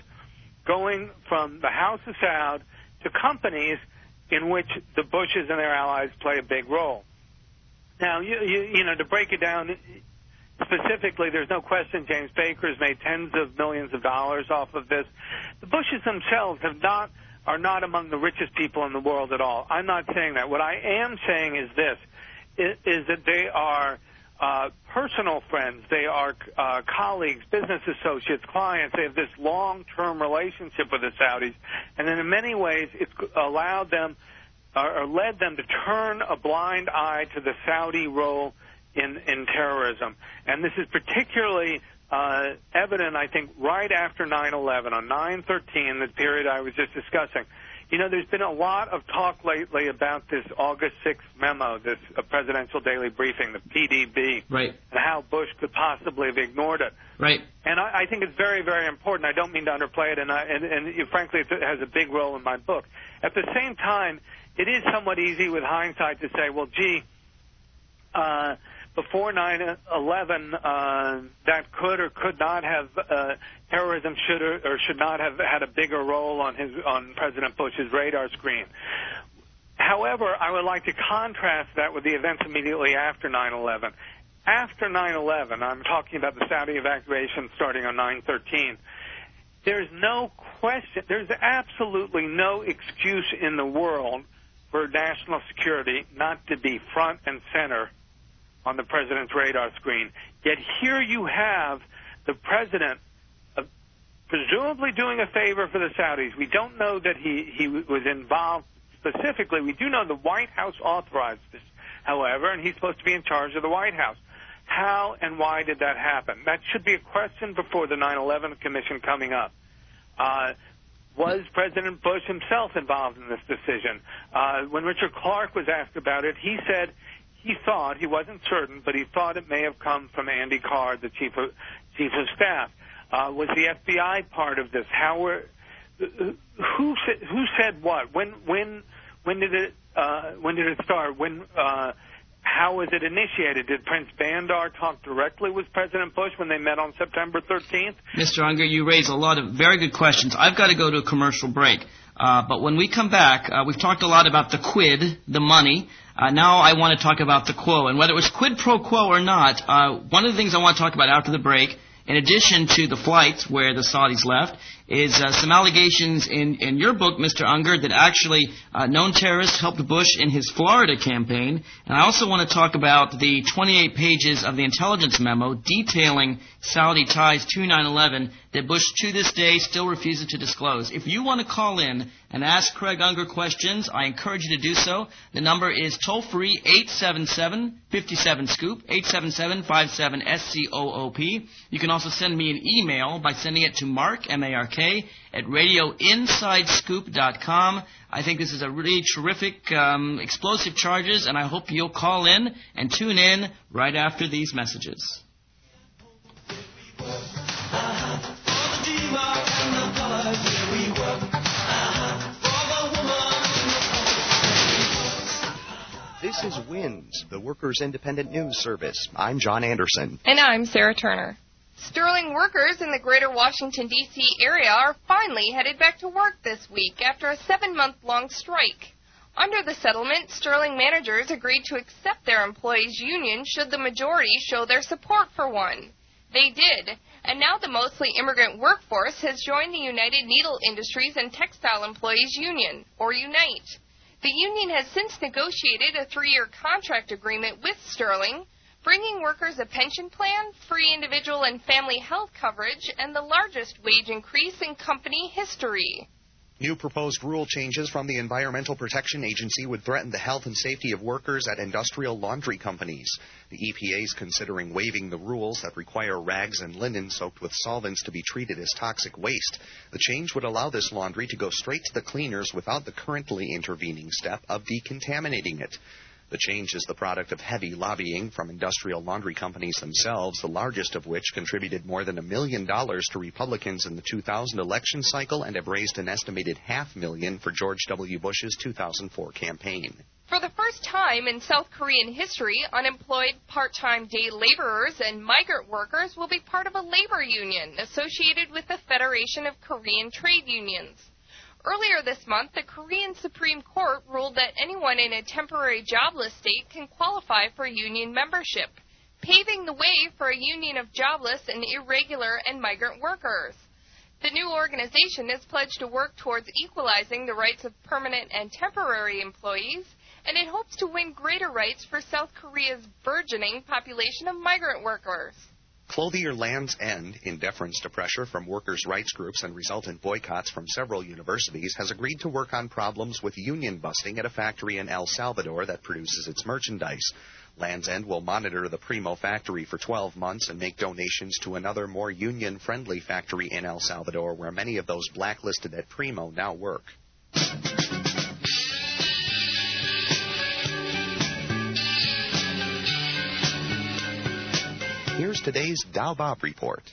going from the House of Saud to companies in which the Bushes and their allies play a big role. Now, you, you, you know, to break it down specifically, there's no question James Baker has made tens of millions of dollars off of this. The Bushes themselves have not are not among the richest people in the world at all. I'm not saying that. What I am saying is this, is, is that they are uh, personal friends. They are uh, colleagues, business associates, clients. They have this long-term relationship with the Saudis. And then in many ways, it's allowed them or led them to turn a blind eye to the Saudi role in, in terrorism. And this is particularly uh, evident, I think, right after nine eleven, on nine thirteen, the period I was just discussing. You know, there's been a lot of talk lately about this August sixth memo, this uh, presidential daily briefing, the P D B, right, and how Bush could possibly have ignored it. Right. And I, I think it's very, very important. I don't mean to underplay it, and, I, and, and frankly, it has a big role in my book. At the same time, it is somewhat easy with hindsight to say, well, gee, uh, before nine eleven, uh, that could or could not have, uh, terrorism should or, or should not have had a bigger role on his on President Bush's radar screen. However, I would like to contrast that with the events immediately after nine eleven. After nine eleven, I'm talking about the Saudi evacuation starting on nine thirteen, there's no question, there's absolutely no excuse in the world for national security not to be front and center on the president's radar screen. Yet here you have the president uh, presumably doing a favor for the Saudis. We don't know that he, he was involved specifically. We do know the White House authorized this, however, and he's supposed to be in charge of the White House. How and why did that happen? That should be a question before the nine eleven Commission coming up. Uh, Was President Bush himself involved in this decision? Uh, when Richard Clarke was asked about it, he said he thought, he wasn't certain, but he thought it may have come from Andy Card, the chief of, chief of staff. Uh, was the F B I part of this? How were, who said, who said what? When, when, when did it, uh, when did it start? When, uh, how was it initiated? Did Prince Bandar talk directly with President Bush when they met on September thirteenth? Mister Unger, you raise a lot of very good questions. I've got to go to a commercial break. Uh, but when we come back, uh, we've talked a lot about the quid, the money. Uh, now I want to talk about the quo. And whether it was quid pro quo or not, uh, one of the things I want to talk about after the break, in addition to the flights where the Saudis left, is uh, some allegations in, in your book, Mister Unger, that actually uh, known terrorists helped Bush in his Florida campaign. And I also want to talk about the twenty-eight pages of the intelligence memo detailing Saudi ties to nine eleven that Bush to this day still refuses to disclose. If you want to call in and ask Craig Unger questions, I encourage you to do so. The number is toll-free eight seven seven, five seven, scoop, eight seven seven, five seven, S C O O P. You can also send me an email by sending it to Mark, M A R K, at radio inside scoop dot com. I think this is a really terrific, um, explosive charges, and I hope you'll call in and tune in right after these messages. Uh-huh. This is WINS, the Workers' Independent News Service. I'm John Anderson. And I'm Sarah Turner. Sterling workers in the greater Washington, D C area are finally headed back to work this week after a seven-month-long strike. Under the settlement, Sterling managers agreed to accept their employees' union should the majority show their support for one. They did, and now the mostly immigrant workforce has joined the United Needle Industries and Textile Employees Union, or UNITE. The union has since negotiated a three-year contract agreement with Sterling, bringing workers a pension plan, free individual and family health coverage, and the largest wage increase in company history. New proposed rule changes from the Environmental Protection Agency would threaten the health and safety of workers at industrial laundry companies. The E P A is considering waiving the rules that require rags and linen soaked with solvents to be treated as toxic waste. The change would allow this laundry to go straight to the cleaners without the currently intervening step of decontaminating it. The change is the product of heavy lobbying from industrial laundry companies themselves, the largest of which contributed more than a million dollars to Republicans in the two thousand election cycle and have raised an estimated half million for George W. Bush's two thousand four campaign. For the first time in South Korean history, unemployed part-time day laborers and migrant workers will be part of a labor union associated with the Federation of Korean Trade Unions. Earlier this month, the Korean Supreme Court ruled that anyone in a temporary jobless state can qualify for union membership, paving the way for a union of jobless and irregular and migrant workers. The new organization is pledged to work towards equalizing the rights of permanent and temporary employees, and it hopes to win greater rights for South Korea's burgeoning population of migrant workers. Clothier Land's End, in deference to pressure from workers' rights groups and resultant boycotts from several universities, has agreed to work on problems with union busting at a factory in El Salvador that produces its merchandise. Land's End will monitor the Primo factory for twelve months and make donations to another more union-friendly factory in El Salvador where many of those blacklisted at Primo now work. Here's today's Dow Bob Report.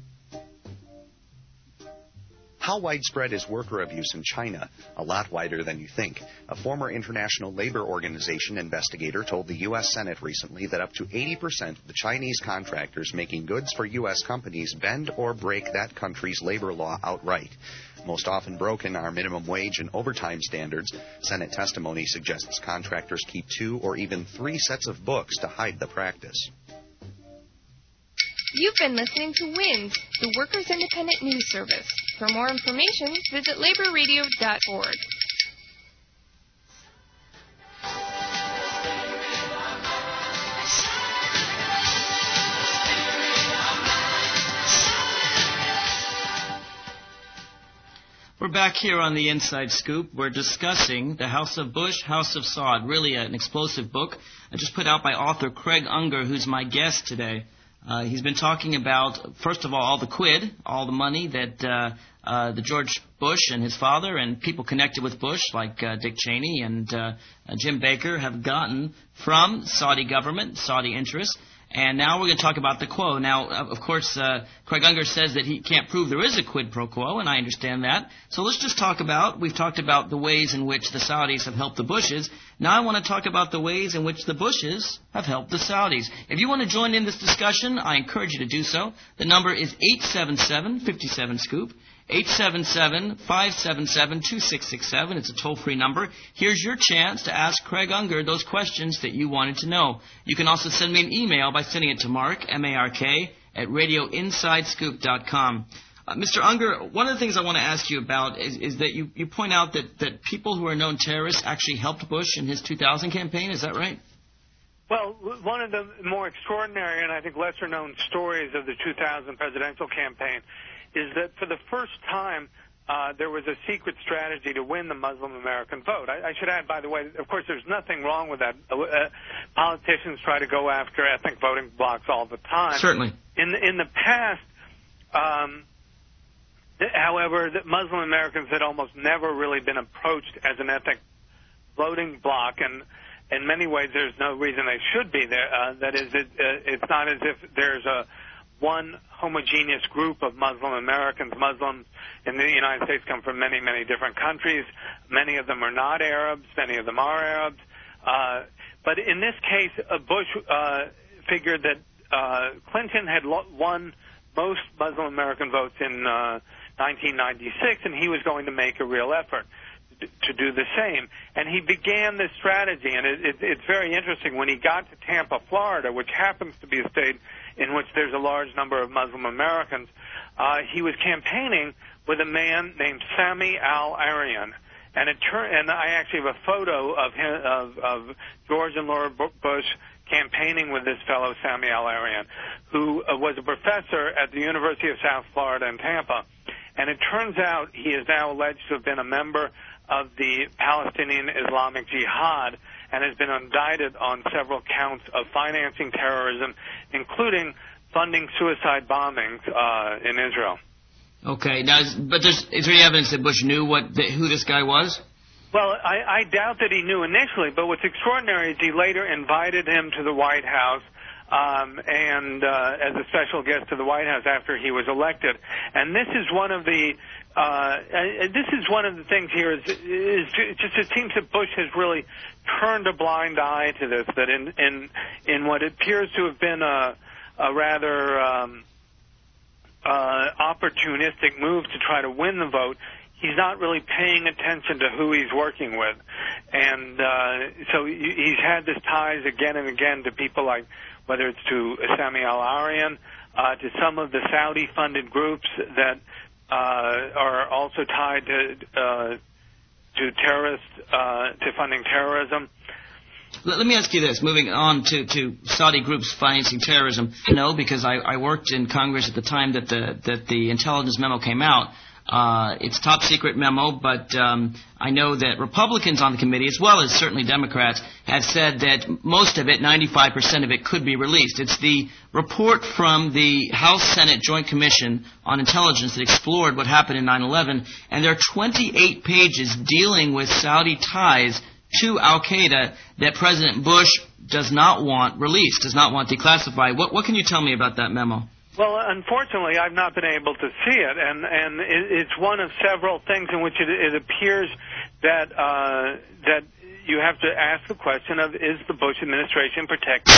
How widespread is worker abuse in China? A lot wider than you think. A former International Labor Organization investigator told the U S Senate recently that up to eighty percent of the Chinese contractors making goods for U S companies bend or break that country's labor law outright. Most often broken are minimum wage and overtime standards. Senate testimony suggests contractors keep two or even three sets of books to hide the practice. You've been listening to WINS, the Workers' Independent News Service. For more information, visit labor radio dot org. We're back here on the Inside Scoop. We're discussing The House of Bush, House of Sod, really an explosive book just put out by author Craig Unger, who's my guest today. Uh, he's been talking about, first of all, all the quid, all the money that uh, uh, the George Bush and his father and people connected with Bush, like uh, Dick Cheney and uh, uh, Jim Baker, have gotten from Saudi government, Saudi interests. And now we're going to talk about the quo. Now, of course, uh, Craig Unger says that he can't prove there is a quid pro quo, and I understand that. So let's just talk about, we've talked about the ways in which the Saudis have helped the Bushes. Now I want to talk about the ways in which the Bushes have helped the Saudis. If you want to join in this discussion, I encourage you to do so. The number is eight seven seven, five seven, SCOOP. eight seven seven, five seven seven, two six six seven. It's a toll-free number. Here's your chance to ask Craig Unger those questions that you wanted to know. You can also send me an email by sending it to Mark, M A R K, at radio inside scoop dot com. Uh, Mister Unger, one of the things I want to ask you about is, is that you, you point out that, that people who are known terrorists actually helped Bush in his two thousand campaign. Is that right? Well, one of the more extraordinary and I think lesser-known stories of the two thousand presidential campaign is that for the first time, uh, there was a secret strategy to win the Muslim American vote. I, I should add, by the way, of course, there's nothing wrong with that. Uh, uh, politicians try to go after ethnic voting blocks all the time. Certainly. In the, in the past, um, th- however, the Muslim Americans had almost never really been approached as an ethnic voting bloc, and in many ways, there's no reason they should be there. Uh, that is, it, uh, it's not as if there's a one homogeneous group of Muslim Americans. Muslims in the United States come from many, many different countries. Many of them are not Arabs. Many of them are Arabs. Uh, But in this case, uh, Bush uh, figured that uh, Clinton had lo- won most Muslim American votes in uh, nineteen ninety-six, and he was going to make a real effort to do the same. And he began this strategy, and it, it, it's very interesting. When he got to Tampa, Florida, which happens to be a state in which there's a large number of Muslim Americans, uh, he was campaigning with a man named Sami al-Arian. And it turned, and I actually have a photo of him, of, of George and Laura Bush campaigning with this fellow, Sami al-Arian, who uh, was a professor at the University of South Florida in Tampa. And it turns out he is now alleged to have been a member of the Palestinian Islamic Jihad and has been indicted on several counts of financing terrorism, including funding suicide bombings uh, in Israel. Okay, now, but there's, is there any evidence that Bush knew what the, who this guy was? Well, I, I doubt that he knew initially, but what's extraordinary is he later invited him to the White House um, and uh, as a special guest to the White House after he was elected. And this is one of the uh, this is one of the things here is, is just it seems that Bush has really turned a blind eye to this. That in in in what appears to have been a, a rather um, uh, opportunistic move to try to win the vote, he's not really paying attention to who he's working with. And uh, so he's had this ties again and again to people like, whether it's to Sami al-Arian, uh, to some of the Saudi-funded groups that uh, are also tied to uh, to terrorist, uh, to funding terrorism. Let me ask you this, moving on to, to Saudi groups financing terrorism. No, because I, I worked in Congress at the time that the that the intelligence memo came out. Uh, it's top secret memo, but um, I know that Republicans on the committee, as well as certainly Democrats, have said that most of it, ninety-five percent of it, could be released. It's the report from the House-Senate Joint Commission on Intelligence that explored what happened in nine eleven, and there are twenty-eight pages dealing with Saudi ties to Al-Qaeda that President Bush does not want released, does not want declassified. What, what can you tell me about that memo? Well, unfortunately, I've not been able to see it, and and it, it's one of several things in which it, it appears that uh, that you have to ask the question of, is the Bush administration protecting?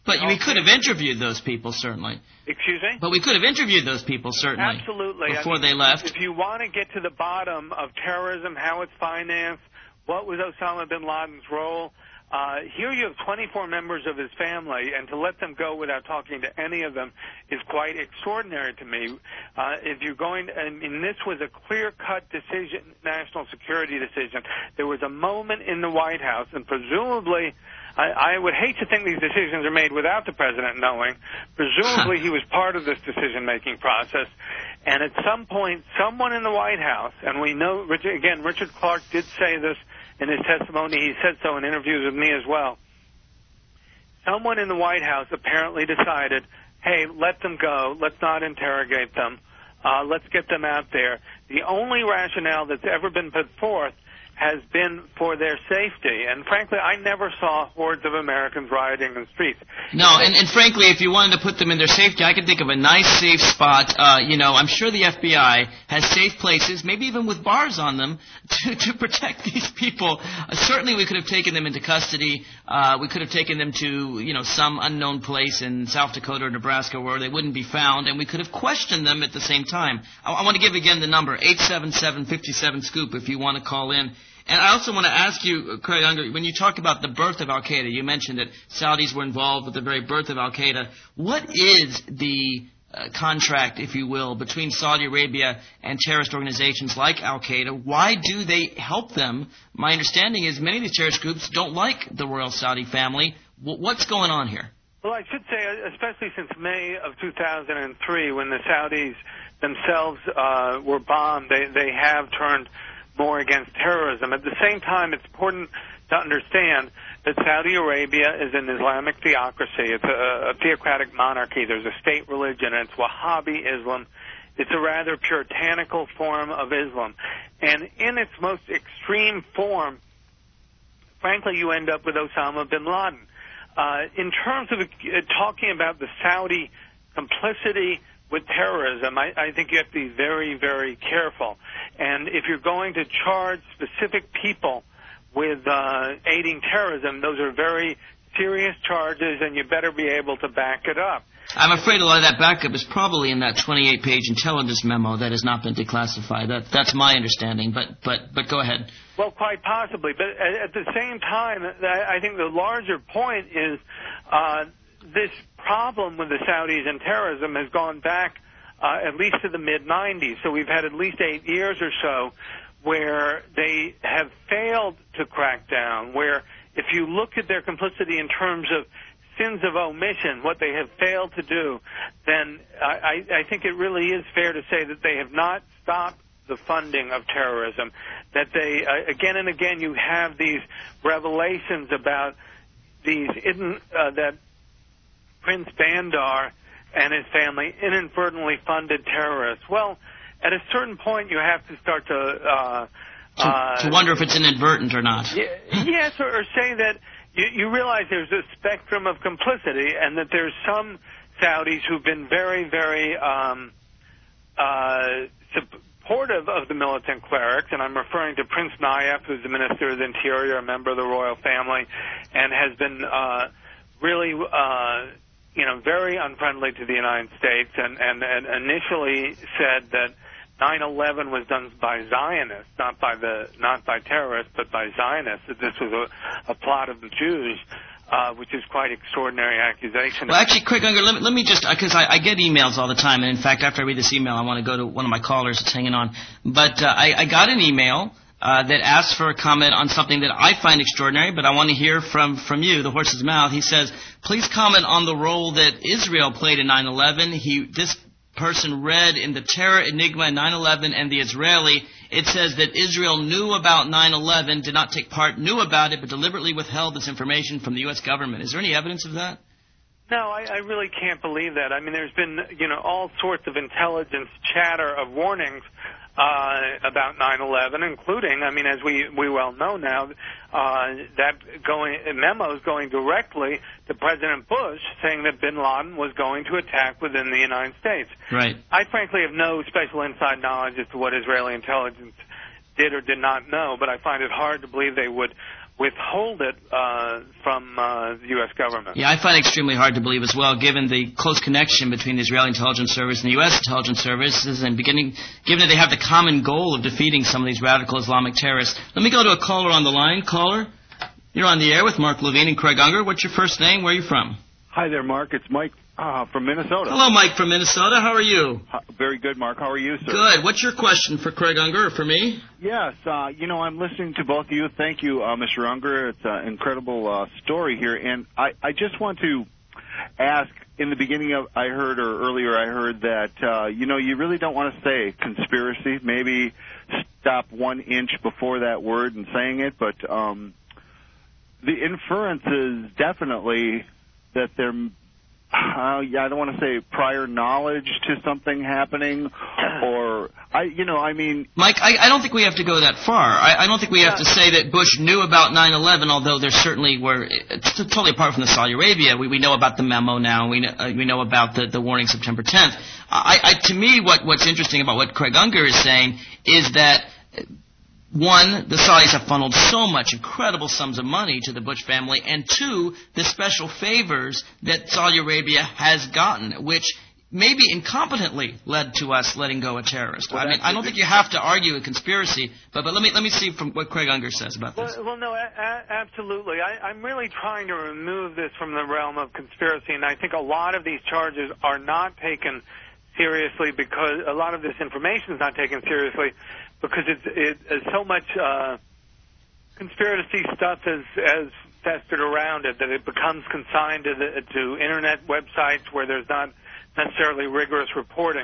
But we could have interviewed those people, certainly. Excuse me? But we could have interviewed those people, certainly. Absolutely. Before I mean, they left. If you want to get to the bottom of terrorism, how it's financed, what was Osama bin Laden's role, uh, here you have twenty-four members of his family, and to let them go without talking to any of them is quite extraordinary to me. Uh, if you're going, I mean, this was a clear-cut decision, national security decision. There was a moment in the White House, and presumably, I, I would hate to think these decisions are made without the president knowing. Presumably, he was part of this decision-making process. And at some point, someone in the White House, and we know, Richard, again, Richard Clark did say this in his testimony. He said so in interviews with me as well. Someone in the White House apparently decided, hey, let them go. Let's not interrogate them. Uh, let's get them out there. The only rationale that's ever been put forth has been for their safety. And frankly, I never saw hordes of Americans rioting in the streets. No, and, and frankly, if you wanted to put them in their safety, I could think of a nice, safe spot. Uh, you know, I'm sure the F B I has safe places, maybe even with bars on them, to, to protect these people. Uh, certainly we could have taken them into custody. Uh, we could have taken them to, you know, some unknown place in South Dakota or Nebraska where they wouldn't be found, and we could have questioned them at the same time. I, I want to give again the number, eight seven seven, five seven, SCOOP, if you want to call in. And I also want to ask you, Craig Unger, when you talk about the birth of al-Qaeda, you mentioned that Saudis were involved with the very birth of al-Qaeda. What is the uh, contract, if you will, between Saudi Arabia and terrorist organizations like al-Qaeda? Why do they help them? My understanding is many of these terrorist groups don't like the royal Saudi family. W- what's going on here? Well, I should say, especially since May of two thousand three, when the Saudis themselves uh, were bombed, they, they have turned more against terrorism. At the same time, it's important to understand that Saudi Arabia is an Islamic theocracy. It's a, a theocratic monarchy. There's a state religion, and it's Wahhabi Islam. It's a rather puritanical form of Islam. And in its most extreme form, frankly, you end up with Osama bin Laden. Uh, in terms of uh, talking about the Saudi complicity with terrorism, I, I think you have to be very, very careful. And if you're going to charge specific people with uh, aiding terrorism, those are very serious charges, and you better be able to back it up. I'm afraid a lot of that backup is probably in that twenty-eight page intelligence memo that has not been declassified. That, that's my understanding, but, but, but go ahead. Well, quite possibly. But at, at the same time, I think the larger point is uh, this problem with the Saudis and terrorism has gone back uh, at least to the mid nineties. So we've had at least eight years or so where they have failed to crack down, where if you look at their complicity in terms of sins of omission, what they have failed to do, then I, I think it really is fair to say that they have not stopped the funding of terrorism, that they, uh, again and again, you have these revelations about these, uh, that Prince Bandar and his family inadvertently funded terrorists. Well, at a certain point, you have to start to... Uh, to, uh, to wonder if it's inadvertent or not. Yes, or, or say that you, you realize there's a spectrum of complicity and that there's some Saudis who've been very, very um, uh, supportive of the militant clerics, and I'm referring to Prince Nayef, who's the Minister of the Interior, a member of the royal family, and has been uh, really... Uh, you know, very unfriendly to the United States, and, and, and initially said that nine eleven was done by Zionists, not by the not by terrorists, but by Zionists. That this was a, a plot of the Jews, uh, which is quite extraordinary accusation. Well, actually, Craig Unger, let me, let me just because I, I get emails all the time, and in fact, after I read this email, I want to go to one of my callers that's hanging on. But uh, I, I got an email. Uh, that asks for a comment on something that I find extraordinary, but I want to hear from, from you, the horse's mouth. He says, please comment on the role that Israel played in nine eleven. He, this person read in the Terror Enigma in nine eleven and the Israeli, it says that Israel knew about nine eleven, did not take part, knew about it, but deliberately withheld this information from the U S government. Is there any evidence of that? No, I, I really can't believe that. I mean, there's been, you know, all sorts of intelligence chatter of warnings Uh, about nine eleven, including, I mean, as we, we well know now, uh, that going memos going directly to President Bush saying that bin Laden was going to attack within the United States. Right. I frankly have no special inside knowledge as to what Israeli intelligence did or did not know, but I find it hard to believe they would withhold it uh, from uh, the U S government. Yeah, I find it extremely hard to believe as well, given the close connection between the Israeli intelligence service and the U S intelligence services, and beginning, given that they have the common goal of defeating some of these radical Islamic terrorists. Let me go to a caller on the line. Caller, you're on the air with Mark Levine and Craig Unger. What's your first name? Where are you from? Hi there, Mark. It's Mike uh, from Minnesota. Hello, Mike from Minnesota. How are you? Uh, very good, Mark. How are you, sir? Good. What's your question for Craig Unger or for me? Yes. Uh, you know, I'm listening to both of you. Thank you, uh, Mister Unger. It's an incredible uh, story here. And I, I just want to ask, in the beginning of, I heard, or earlier I heard that, uh, you know, you really don't want to say conspiracy. Maybe stop one inch before that word and saying it. But um, the inference is definitely that there, uh, yeah, I don't want to say prior knowledge to something happening, or I, you know, I mean, Mike, I, I don't think we have to go that far. I, I don't think we have to say that Bush knew about nine eleven, although there certainly were, it's totally apart from the Saudi Arabia. We, we know about the memo now. We know, uh, we know about the, the warning September tenth. I, I, to me, what, what's interesting about what Craig Unger is saying is that, one, the Saudis have funneled so much incredible sums of money to the Bush family, and two, the special favors that Saudi Arabia has gotten, which maybe incompetently led to us letting go a terrorist. Well, I mean, I don't think you have to argue a conspiracy, but, but let me let me see from what Craig Unger says about this. Well, well no, a- a- absolutely. I, I'm really trying to remove this from the realm of conspiracy, and I think a lot of these charges are not taken seriously because a lot of this information is not taken seriously because it's, it, it's so much uh, conspiracy stuff as, as festered around it that it becomes consigned to, the, to Internet websites where there's not necessarily rigorous reporting.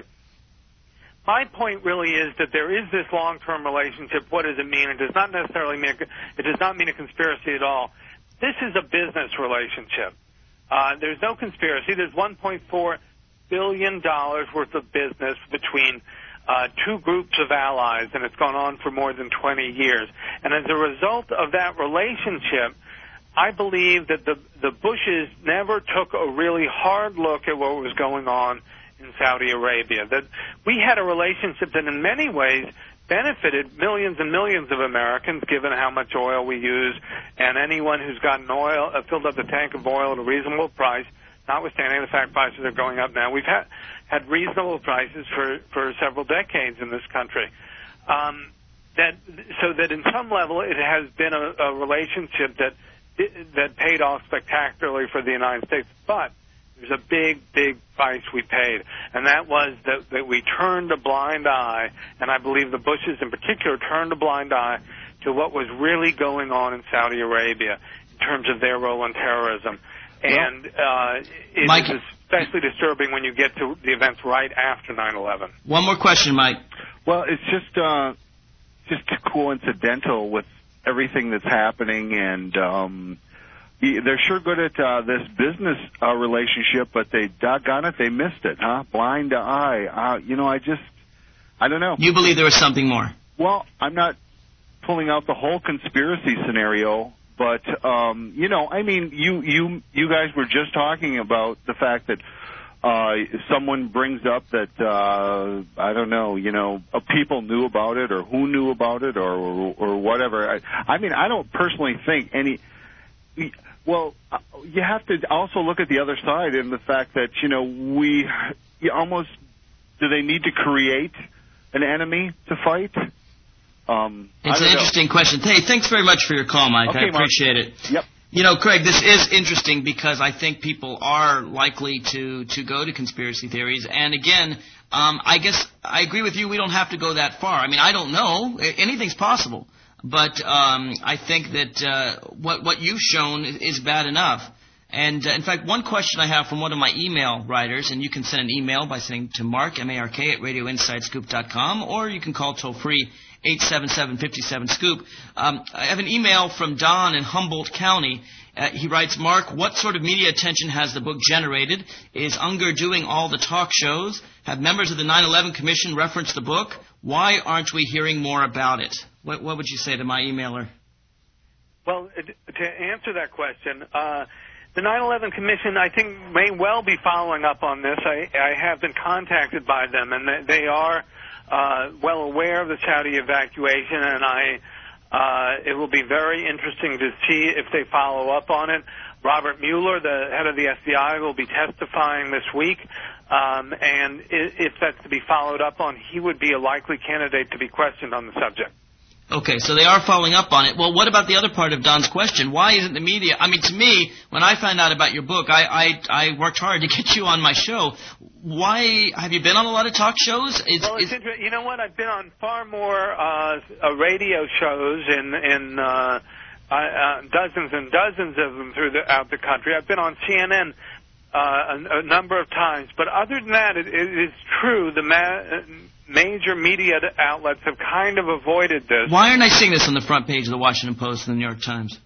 My point really is that there is this long-term relationship. What does it mean? It does not necessarily mean a, it does not mean a conspiracy at all. This is a business relationship. Uh, there's no conspiracy. There's one point four billion dollars worth of business between uh, two groups of allies, and it's gone on for more than twenty years. And as a result of that relationship, I believe that the, the Bushes never took a really hard look at what was going on in Saudi Arabia. That we had a relationship that in many ways benefited millions and millions of Americans, given how much oil we use, and anyone who's gotten oil, uh, filled up the tank of oil at a reasonable price, notwithstanding the fact prices are going up now. We've had, had reasonable prices for, for several decades in this country. Um, that, so that in some level it has been a, a relationship that that paid off spectacularly for the United States. But there's a big, big price we paid, and that was that, that we turned a blind eye, and I believe the Bushes in particular turned a blind eye to what was really going on in Saudi Arabia in terms of their role in terrorism. And uh, it Mike, is especially disturbing when you get to the events right after nine eleven. One more question, Mike. Well, it's just uh, just coincidental with everything that's happening, and um, they're sure good at uh, this business uh, relationship, but they, doggone it, they missed it, huh? Blind eye. Uh, you know, I just, I don't know. You believe there was something more? Well, I'm not pulling out the whole conspiracy scenario, but, um, you know, I mean, you, you, you guys were just talking about the fact that Uh, if someone brings up that, uh, I don't know, you know, uh, people knew about it or who knew about it or, or, or whatever. I, I mean, I don't personally think any, well, uh, you have to also look at the other side in the fact that, you know, we you almost, do they need to create an enemy to fight? Um, it's an interesting know. question. Hey, thanks very much for your call, Mike. Okay, I appreciate Mark. it. Yep. You know, Craig, this is interesting because I think people are likely to, to go to conspiracy theories. And again, um, I guess I agree with you. We don't have to go that far. I mean, I don't know. Anything's possible. But um, I think that uh, what, what you've shown is, is bad enough. And, uh, in fact, one question I have from one of my email writers, and you can send an email by sending to Mark, M A R K, at radio inside scoop dot com, or you can call toll-free eight seven seven, five seven, scoop. Um, I have an email from Don in Humboldt County. Uh, he writes, Mark, what sort of media attention has the book generated? Is Unger doing all the talk shows? Have members of the nine eleven Commission referenced the book? Why aren't we hearing more about it? What, what would you say to my emailer? Well, to answer that question, uh, the nine eleven Commission, I think, may well be following up on this. I, I have been contacted by them, and they are uh, well aware of the Saudi evacuation, and I Uh, it will be very interesting to see if they follow up on it. Robert Mueller, the head of the F B I, will be testifying this week, um, and if that's to be followed up on, he would be a likely candidate to be questioned on the subject. Okay, so they are following up on it. Well, what about the other part of Don's question? Why isn't the media... I mean, to me, when I found out about your book, I, I, I worked hard to get you on my show. Why... Have you been on a lot of talk shows? It's, well, it's, it's interesting. You know what? I've been on far more uh, uh, radio shows in... in uh, uh, uh, dozens and dozens of them throughout the country. I've been on C N N uh, a, a number of times. But other than that, it, it is true. The... Ma- Major media outlets have kind of avoided this. Why aren't I seeing this on the front page of the Washington Post and the New York Times?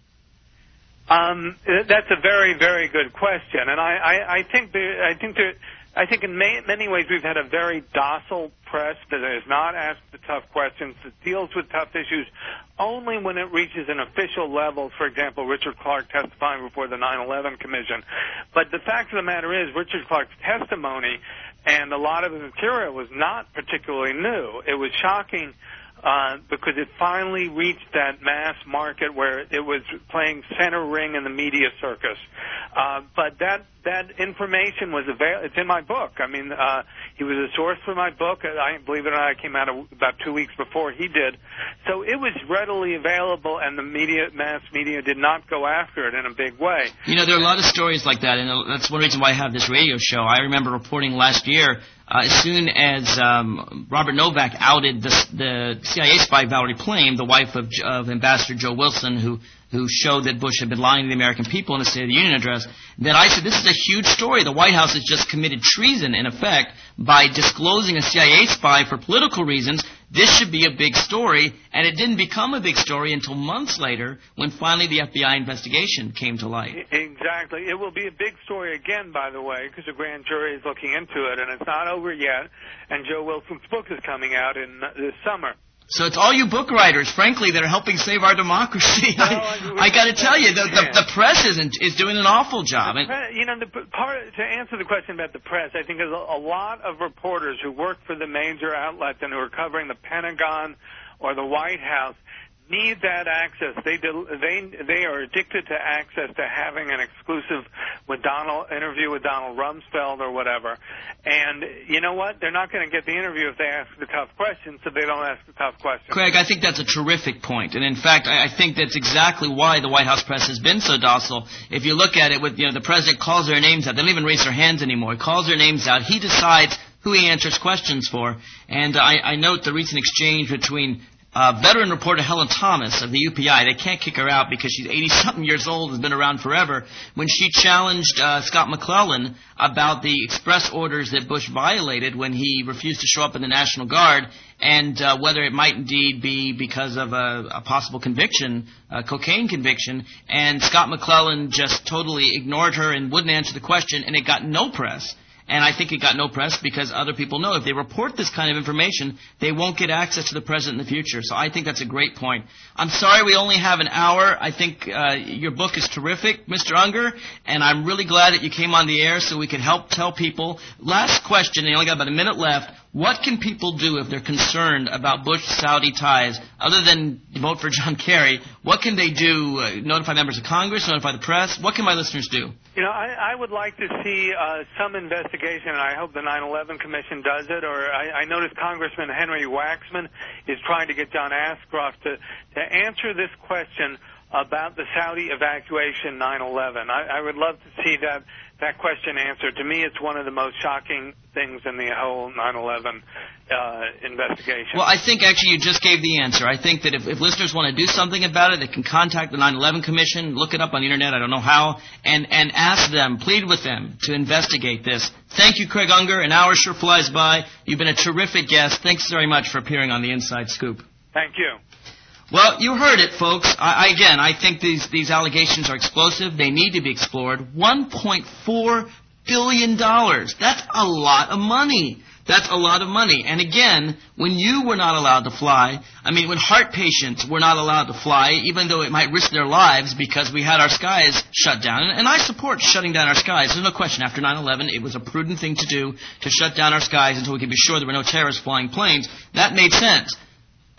Um, that's a very, very good question, and I, I, I think there, I think there, I think in may, many ways we've had a very docile press that has not asked the tough questions, that deals with tough issues only when it reaches an official level. For example, Richard Clark testifying before the nine eleven Commission. But the fact of the matter is, Richard Clark's testimony and a lot of the material was not particularly new. It was shocking uh, because it finally reached that mass market where it was playing center ring in the media circus. Uh, but that that information was available. It's in my book. I mean, uh, he was a source for my book. I believe it or not, I came out about two weeks before he did. So it was readily available, and the media, mass media, did not go after it in a big way. You know, there are a lot of stories like that, and that's one reason why I have this radio show. I remember reporting last year, uh, as soon as um, Robert Novak outed the, the C I A spy Valerie Plame, the wife of, of Ambassador Joe Wilson, who who showed that Bush had been lying to the American people in the State of the Union address, that I said, this is a huge story. The White House has just committed treason, in effect, by disclosing a C I A spy for political reasons. This should be a big story, and it didn't become a big story until months later when finally the F B I investigation came to light. Exactly. It will be a big story again, by the way, because the grand jury is looking into it, and it's not over yet, and Joe Wilson's book is coming out in uh, this summer. So it's all you book writers, frankly, that are helping save our democracy. No, I, I got to tell you, the, the, the press isn't is doing an awful job. The press, you know, the part to answer the question about the press, I think there's a, a lot of reporters who work for the major outlets and who are covering the Pentagon or the White House need that access. They they they are addicted to access to having an exclusive with Donald interview with Donald Rumsfeld or whatever. And you know what? They're not going to get the interview if they ask the tough questions, so they don't ask the tough questions. Craig, I think that's a terrific point. And in fact, I, I think that's exactly why the White House press has been so docile. If you look at it, with you know the president calls their names out. They don't even raise their hands anymore. He calls their names out. He decides who he answers questions for. And I, I note the recent exchange between Uh, veteran reporter Helen Thomas of the U P I. They can't kick her out because she's eighty-something years old, has been around forever. When she challenged uh, Scott McClellan about the express orders that Bush violated when he refused to show up in the National Guard, and uh, whether it might indeed be because of a, a possible conviction, a cocaine conviction, and Scott McClellan just totally ignored her and wouldn't answer the question, and it got no press. And I think it got no press because other people know if they report this kind of information, they won't get access to the president in the future. So I think that's a great point. I'm sorry we only have an hour. I think uh, your book is terrific, Mister Unger, and I'm really glad that you came on the air so we could help tell people. Last question, and you only got about a minute left. What can people do if they're concerned about Bush-Saudi ties, other than vote for John Kerry? What can they do? Uh, notify members of Congress, notify the press? What can my listeners do? You know, I, I would like to see uh, some investigation, and I hope the nine eleven Commission does it. Or I, I noticed Congressman Henry Waxman is trying to get John Ashcroft to, to answer this question about the Saudi evacuation nine eleven. I, I would love to see that that question answered. To me, it's one of the most shocking things in the whole nine eleven uh, investigation. Well, I think actually you just gave the answer. I think that if, if listeners want to do something about it, they can contact the nine eleven Commission, look it up on the Internet, I don't know how, and, and ask them, plead with them to investigate this. Thank you, Craig Unger. An hour sure flies by. You've been a terrific guest. Thanks very much for appearing on the Inside Scoop. Thank you. Well, you heard it, folks. I, I, again, I think these, these allegations are explosive. They need to be explored. one point four billion dollars. That's a lot of money. That's a lot of money. And again, when you were not allowed to fly, I mean, when heart patients were not allowed to fly, even though it might risk their lives because we had our skies shut down. And, and I support shutting down our skies. There's no question. After nine eleven, it was a prudent thing to do to shut down our skies until we could be sure there were no terrorists flying planes. That made sense.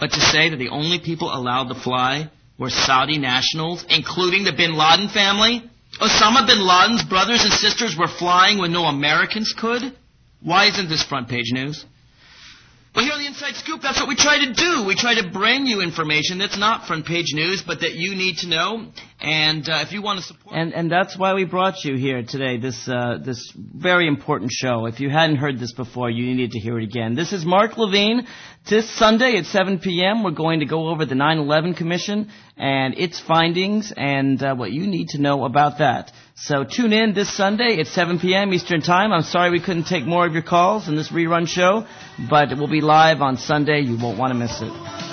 but to say that the only people allowed to fly were Saudi nationals, including the bin Laden family? Osama bin Laden's brothers and sisters were flying when no Americans could? Why isn't this front page news? Well, here on the Inside Scoop, that's what we try to do. We try to bring you information that's not front page news, but that you need to know. And uh, if you want to support... And and that's why we brought you here today, this uh, this very important show. If you hadn't heard this before, you need to hear it again. This is Mark Levine. This Sunday at seven p.m., we're going to go over the nine eleven Commission and its findings and uh, what you need to know about that. So tune in this Sunday at seven p.m. Eastern Time. I'm sorry we couldn't take more of your calls in this rerun show, but it will be live on Sunday. You won't want to miss it.